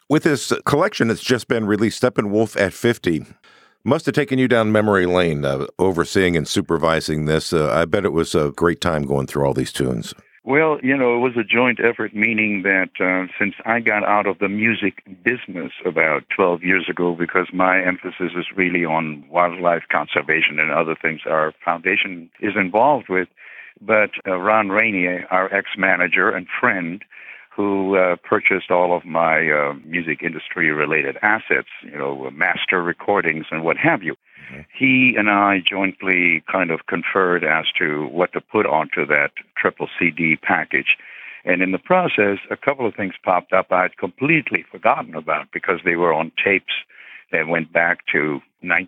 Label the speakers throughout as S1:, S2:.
S1: With this collection that's just been released, Steppenwolf at 50, must have taken you down memory lane, overseeing and supervising this. I bet it was a great time going through all these tunes.
S2: Well, it was a joint effort, meaning that since I got out of the music business about 12 years ago, because my emphasis is really on wildlife conservation and other things our foundation is involved with, but Ron Rainey, our ex-manager and friend, who purchased all of my music industry-related assets, master recordings and what have you. Mm-hmm. He and I jointly kind of conferred as to what to put onto that triple CD package. And in the process, a couple of things popped up I had completely forgotten about because they were on tapes that went back to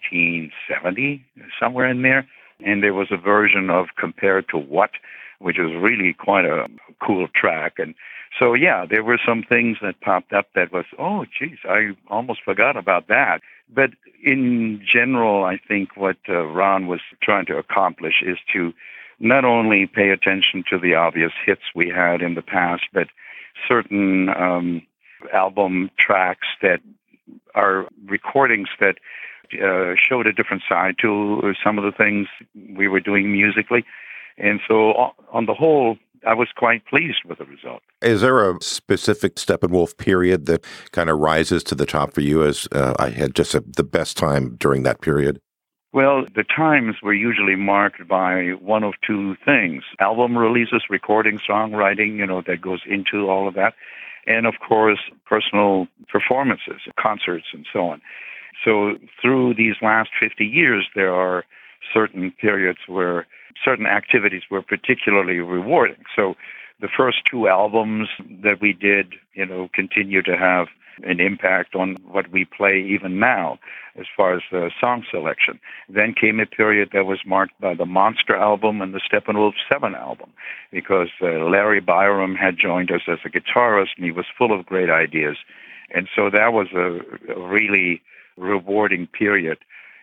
S2: 1970, somewhere in there. And there was a version of Compared to What, which was really quite a cool track. And so, yeah, there were some things that popped up that was, oh, geez, I almost forgot about that. But in general, I think what Ron was trying to accomplish is to not only pay attention to the obvious hits we had in the past, but certain album tracks that are recordings that showed a different side to some of the things we were doing musically. And so on the whole, I was quite pleased with the result.
S1: Is there a specific Steppenwolf period that kind of rises to the top for you as I had just the best time during that period?
S2: Well, the times were usually marked by one of two things: album releases, recording, songwriting, that goes into all of that, and of course, personal performances, concerts, and so on. So through these last 50 years, there are certain periods where certain activities were particularly rewarding. So the first two albums that we did, continue to have an impact on what we play even now as far as the song selection. Then came a period that was marked by the Monster album and the Steppenwolf 7 album, because Larry Byram had joined us as a guitarist, and he was full of great ideas. And so that was a really rewarding period.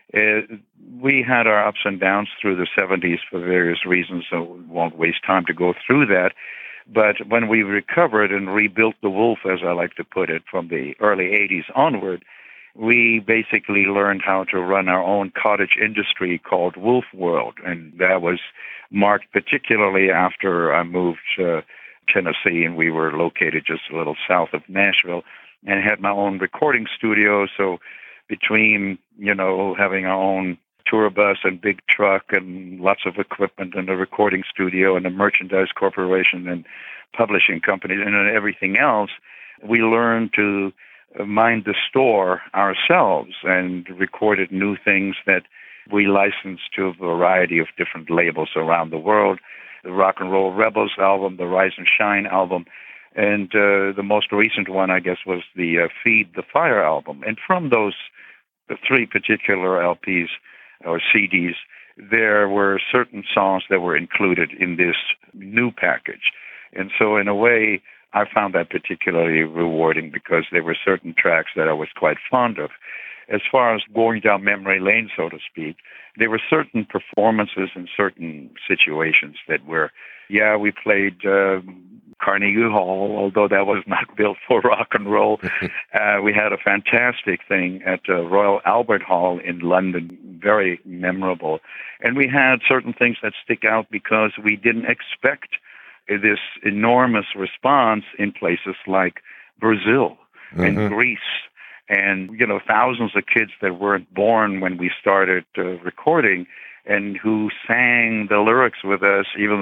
S2: We had our ups and downs through the 70s for various reasons, so we won't waste time to go through that. But when we recovered and rebuilt the Wolf, as I like to put it, from the early 80s onward, we basically learned how to run our own cottage industry called Wolf World. And that was marked particularly after I moved to Tennessee, and we were located just a little south of Nashville, and had my own recording studio. So between, having our own tour bus and big truck and lots of equipment and a recording studio and a merchandise corporation and publishing company and everything else, we learned to mind the store ourselves and recorded new things that we licensed to a variety of different labels around the world. The Rock and Roll Rebels album, the Rise and Shine album, and the most recent one, I guess, was the Feed the Fire album. And from those three particular LPs or CDs, there were certain songs that were included in this new package. And so in a way, I found that particularly rewarding because there were certain tracks that I was quite fond of. As far as going down memory lane, so to speak, there were certain performances in certain situations that were, we played Carnegie Hall, although that was not built for rock and roll. We had a fantastic thing at Royal Albert Hall in London, very memorable. And we had certain things that stick out because we didn't expect this enormous response in places like Brazil and Greece. And, thousands of kids that weren't born when we started recording and who sang the lyrics with us, even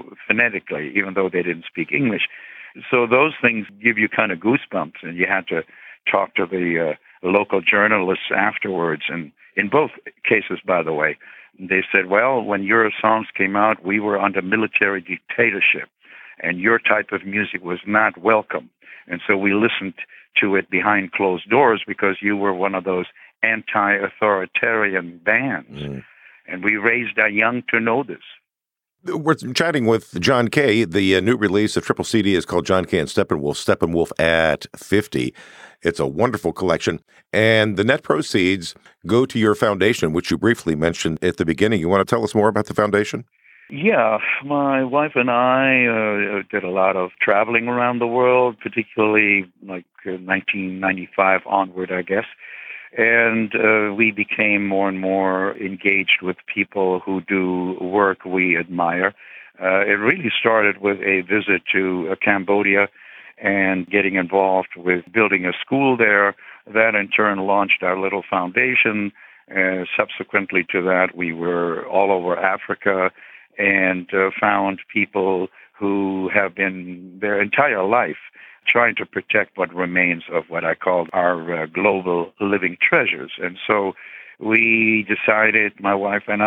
S2: though they didn't speak English. So those things give you kind of goosebumps, and you had to talk to the local journalists afterwards. And in both cases, by the way, they said, well, when your songs came out, we were under military dictatorship, and your type of music was not welcome. And so we listened to it behind closed doors because you were one of those anti-authoritarian bands. And we raised our young to know this.
S1: We're chatting with John Kay. The new release of Triple CD is called John Kay and Steppenwolf, Steppenwolf at 50. It's a wonderful collection. And the net proceeds go to your foundation, which you briefly mentioned at the beginning. You want to tell us more about the foundation?
S2: Yeah, my wife and I did a lot of traveling around the world, particularly like 1995 onward, I guess. And we became more and more engaged with people who do work we admire. It really started with a visit to Cambodia and getting involved with building a school there. That in turn launched our little foundation. Subsequently to that, we were all over Africa and found people who have been their entire life trying to protect what remains of what I call our global living treasures. And so we decided, my wife and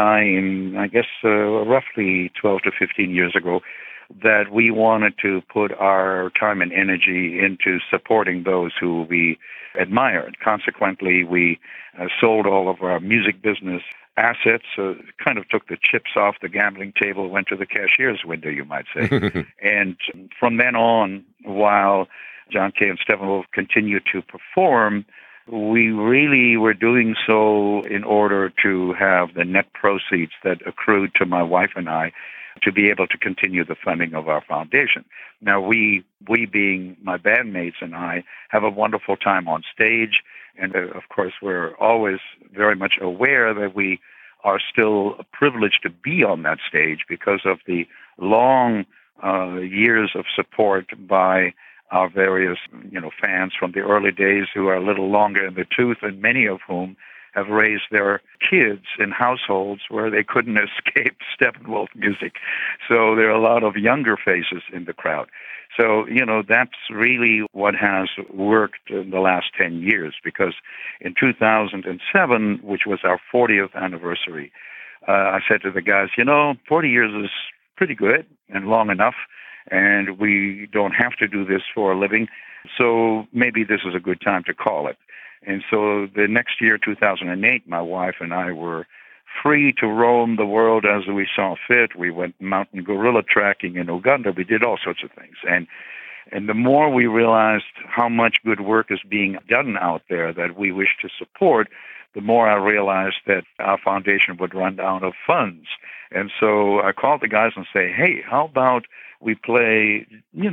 S2: I guess, roughly 12 to 15 years ago, that we wanted to put our time and energy into supporting those who we admired. Consequently, we sold all of our music business assets, kind of took the chips off the gambling table, went to the cashier's window, you might say. And from then on, while John Kay and Steppenwolf continued to perform, we really were doing so in order to have the net proceeds that accrued to my wife and I to be able to continue the funding of our foundation. Now, we being my bandmates and I, have a wonderful time on stage. And of course, we're always very much aware that we are still privileged to be on that stage because of the long years of support by our various, fans from the early days who are a little longer in the tooth, and many of whom have raised their kids in households where they couldn't escape Steppenwolf music. So there are a lot of younger faces in the crowd. So, that's really what has worked in the last 10 years, because in 2007, which was our 40th anniversary, I said to the guys, 40 years is pretty good and long enough, and we don't have to do this for a living, so maybe this is a good time to call it. And so the next year, 2008, my wife and I were free to roam the world as we saw fit. We went mountain gorilla tracking in Uganda. We did all sorts of things. And the more we realized how much good work is being done out there that we wish to support, the more I realized that our foundation would run out of funds. And so I called the guys and say, hey, how about we play,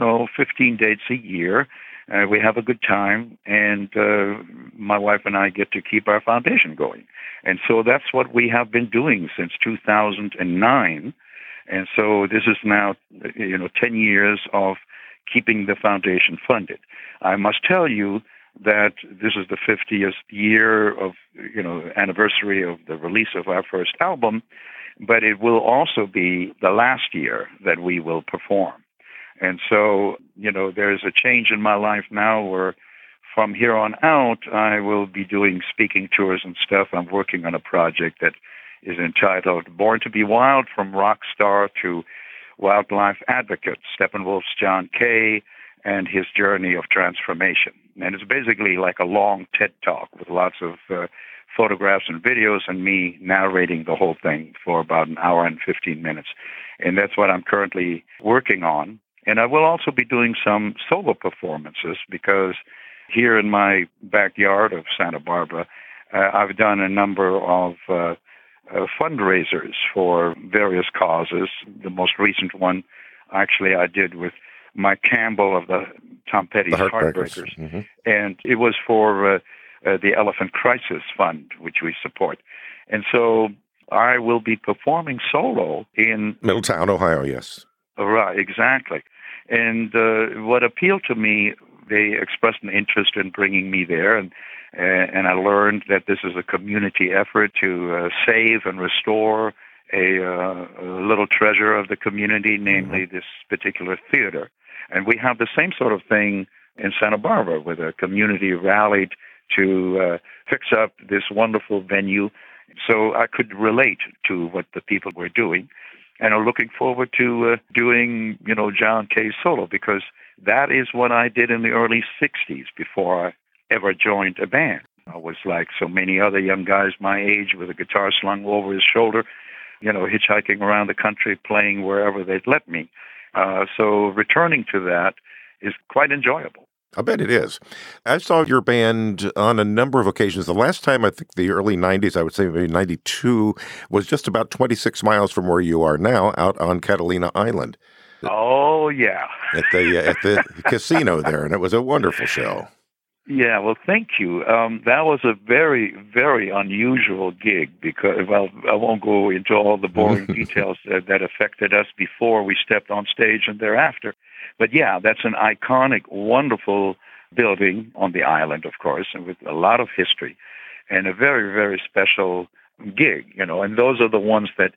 S2: 15 dates a year? We have a good time, and my wife and I get to keep our foundation going. And so that's what we have been doing since 2009. And so this is now, 10 years of keeping the foundation funded. I must tell you that this is the 50th year of, anniversary of the release of our first album, but it will also be the last year that we will perform. And so, there's a change in my life now where from here on out, I will be doing speaking tours and stuff. I'm working on a project that is entitled Born to be Wild, From Rock Star to Wildlife Advocate, Steppenwolf's John Kay and his journey of transformation. And it's basically like a long TED Talk with lots of photographs and videos and me narrating the whole thing for about an hour and 15 minutes. And that's what I'm currently working on. And I will also be doing some solo performances because here in my backyard of Santa Barbara, I've done a number of fundraisers for various causes. The most recent one, actually, I did with Mike Campbell of the Tom Petty's Heartbreakers. Mm-hmm. And it was for the Elephant Crisis Fund, which we support. And so I will be performing solo in
S1: Middletown, Ohio, yes.
S2: Right, exactly. And what appealed to me, they expressed an interest in bringing me there, and I learned that this is a community effort to save and restore a little treasure of the community, namely this particular theater. And we have the same sort of thing in Santa Barbara, where the community rallied to fix up this wonderful venue. So I could relate to what the people were doing. And I'm looking forward to doing, John Kay solo, because that is what I did in the early 60s before I ever joined a band. I was like so many other young guys my age with a guitar slung over his shoulder, hitchhiking around the country, playing wherever they'd let me. So returning to that is quite enjoyable.
S1: I bet it is. I saw your band on a number of occasions. The last time, I think the early 90s, I would say maybe 92, was just about 26 miles from where you are now, out on Catalina Island
S2: Oh, yeah.
S1: at the casino there, and it was a wonderful show.
S2: Yeah, well, thank you. That was a very, very unusual gig because, well, I won't go into all the boring details that affected us before we stepped on stage and thereafter. But yeah, that's an iconic, wonderful building on the island, of course, and with a lot of history and a very, very special gig, and those are the ones that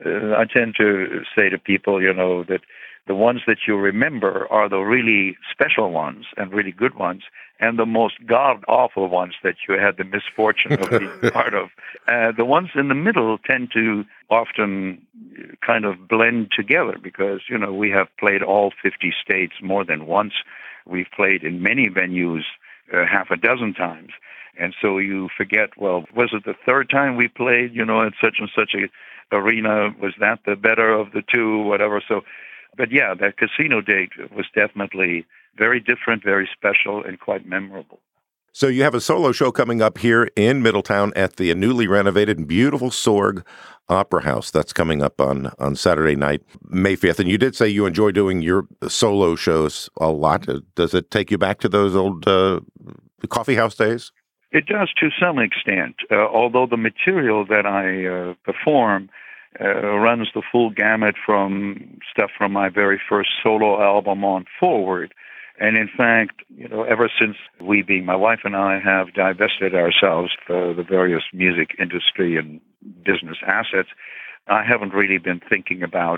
S2: I tend to say to people, that the ones that you remember are the really special ones and really good ones, and the most god-awful ones that you had the misfortune of being part of. The ones in the middle tend to often kind of blend together because, we have played all 50 states more than once. We've played in many venues half a dozen times. And so you forget, well, was it the third time we played, at such and such a arena? Was that the better of the two, whatever? So, but yeah, that casino date was definitely very different, very special, and quite memorable.
S1: So you have a solo show coming up here in Middletown at the newly renovated and beautiful Sorg Opera House. That's coming up on Saturday night, May 5th. And you did say you enjoy doing your solo shows a lot. Does it take you back to those old coffee house days?
S2: It does to some extent, although the material that I perform runs the full gamut from stuff from my very first solo album on forward. And in fact, ever since we, being my wife and I, have divested ourselves for the various music industry and business assets, I haven't really been thinking about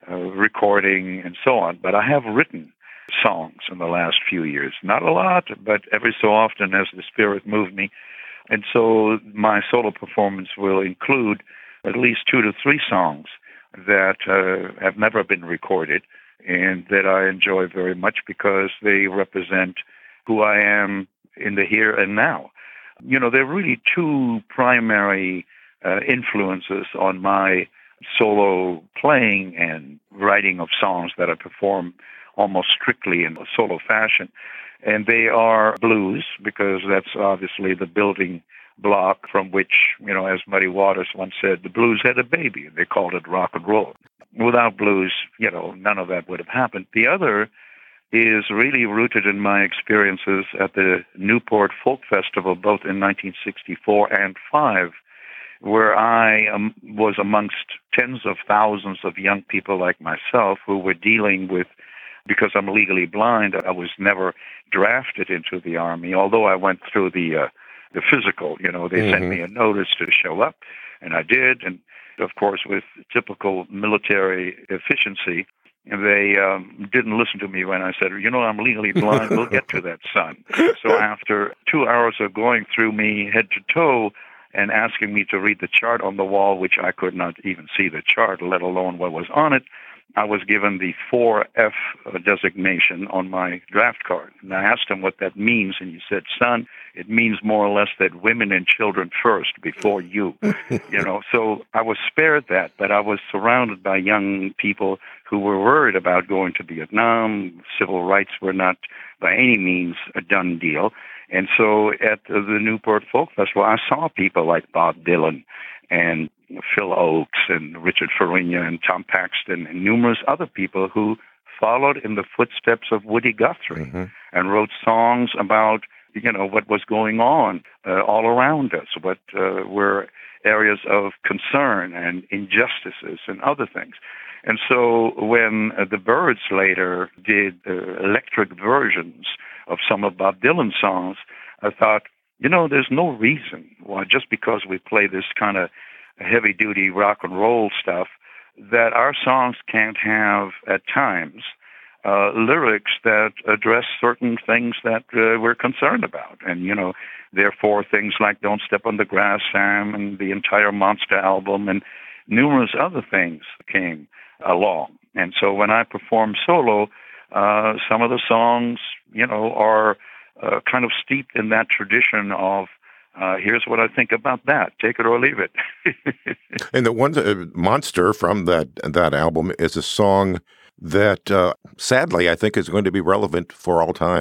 S2: recording and so on. But I have written songs in the last few years. Not a lot, but every so often as the spirit moved me. And so my solo performance will include at least 2 to 3 songs that have never been recorded and that I enjoy very much because they represent who I am in the here and now. There are really 2 primary influences on my solo playing and writing of songs that I perform almost strictly in a solo fashion. And they are blues, because that's obviously the building block from which, as Muddy Waters once said, the blues had a baby, and they called it rock and roll. Without blues, none of that would have happened. The other is really rooted in my experiences at the Newport Folk Festival, both in 1964 and 5, where I was amongst tens of thousands of young people like myself who were dealing with, because I'm legally blind, I was never drafted into the Army, although I went through the physical. They sent me a notice to show up, and I did. And of course, with typical military efficiency, they didn't listen to me when I said, I'm legally blind. We'll get to that, son. So after 2 hours of going through me head to toe and asking me to read the chart on the wall, which I could not even see the chart, let alone what was on it, I was given the 4F designation on my draft card. And I asked him what that means, and he said, son, it means more or less that women and children first before you. So I was spared that, but I was surrounded by young people who were worried about going to Vietnam. Civil rights were not by any means a done deal. And so at the Newport Folk Festival, I saw people like Bob Dylan and Phil Oakes and Richard Farina and Tom Paxton and numerous other people who followed in the footsteps of Woody Guthrie and wrote songs about, what was going on all around us, what were areas of concern and injustices and other things. And so when the Byrds later did electric versions of some of Bob Dylan's songs, I thought, there's no reason why, just because we play this kind of heavy-duty rock and roll stuff, that our songs can't have, at times, lyrics that address certain things that we're concerned about. And, therefore, things like Don't Step on the Grass, Sam, and the entire Monster album, and numerous other things came along. And so when I perform solo, some of the songs, are kind of steeped in that tradition of, here's what I think about that. Take it or leave it.
S1: And the one Monster from that album is a song that, sadly, I think is going to be relevant for all time.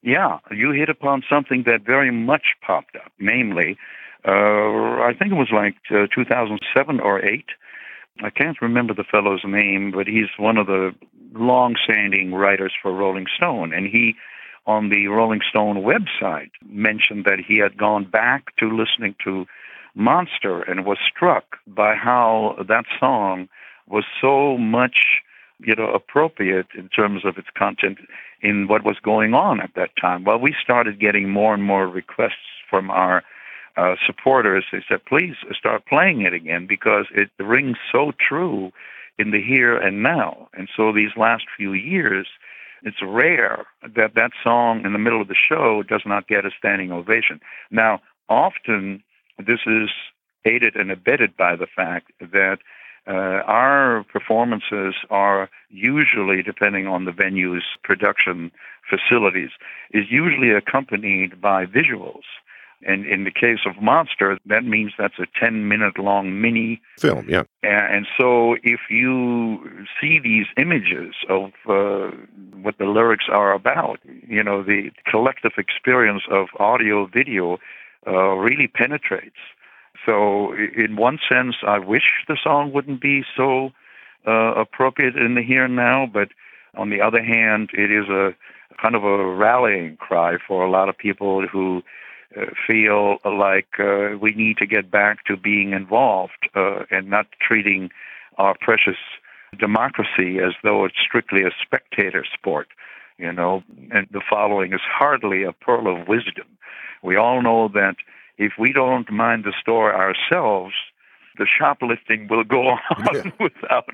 S2: Yeah, you hit upon something that very much popped up, namely, I think it was like 2007 or 8. I can't remember the fellow's name, but he's one of the long-standing writers for Rolling Stone. And he, on the Rolling Stone website, mentioned that he had gone back to listening to Monster and was struck by how that song was so much, appropriate in terms of its content in what was going on at that time. Well, we started getting more and more requests from our supporters. They said, please start playing it again because it rings so true in the here and now. And so these last few years, it's rare that that song in the middle of the show does not get a standing ovation. Now, often this is aided and abetted by the fact that our performances are usually, depending on the venue's production facilities, is usually accompanied by visuals. And in the case of Monster, that means that's a 10-minute long mini
S1: film, yeah.
S2: And so if you see these images of what the lyrics are about, the collective experience of audio, video really penetrates. So in one sense, I wish the song wouldn't be so appropriate in the here and now, but on the other hand, it is a kind of a rallying cry for a lot of people who feel like we need to get back to being involved and not treating our precious democracy as though it's strictly a spectator sport, and the following is hardly a pearl of wisdom. We all know that if we don't mind the store ourselves, the shoplifting will go on without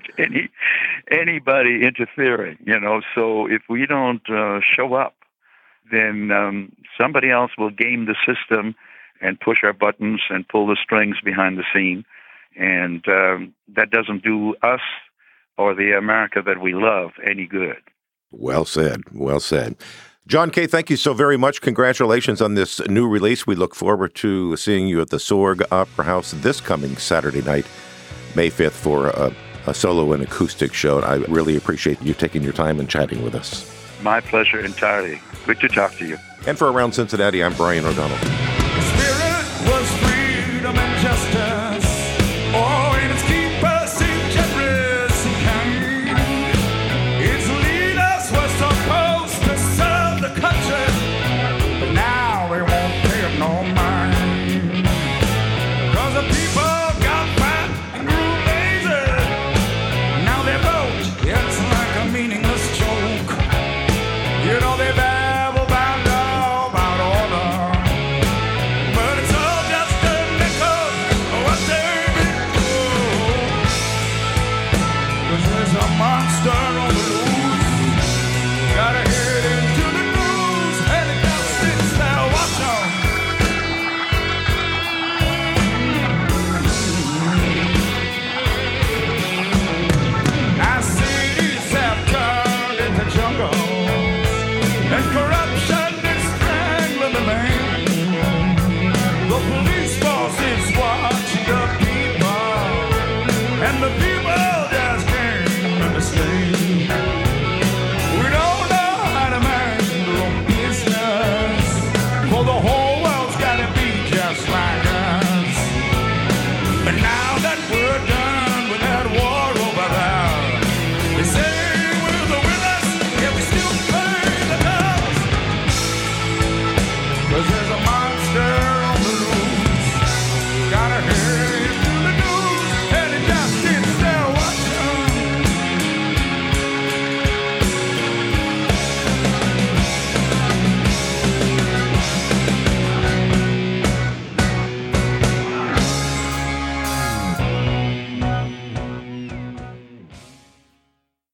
S2: anybody interfering, So if we don't show up, then somebody else will game the system and push our buttons and pull the strings behind the scene. And that doesn't do us or the America that we love any good.
S1: Well said. Well said. John Kay, thank you so very much. Congratulations on this new release. We look forward to seeing you at the Sorg Opera House this coming Saturday night, May 5th, for a solo and acoustic show. And I really appreciate you taking your time and chatting with us.
S2: My pleasure entirely. Good to talk to you.
S1: And for Around Cincinnati, I'm Brian O'Donnell.
S3: Spirit was freedom and justice. Oh, and its keepers in generous and kind. Its leaders were supposed to serve the country, but now they won't pay it no mind. 'Cause the people got fat and grew lazy. Now their vote, it's like a meaningless joke. They babble about law, about order, but it's all just a nickel of what they've been told. 'Cause there's a monster on the loose, gotta head into the news, and it just sits there, watch out. Our cities have turned into jungle. And corruption is strangling the land. The police force is watching the people, and the people just can't understand. We don't know how to mind our own business, for the whole world's gotta be just like us. But now that we're done with that war over there, they say we're the winners, yet we still play the 'cause there's a monster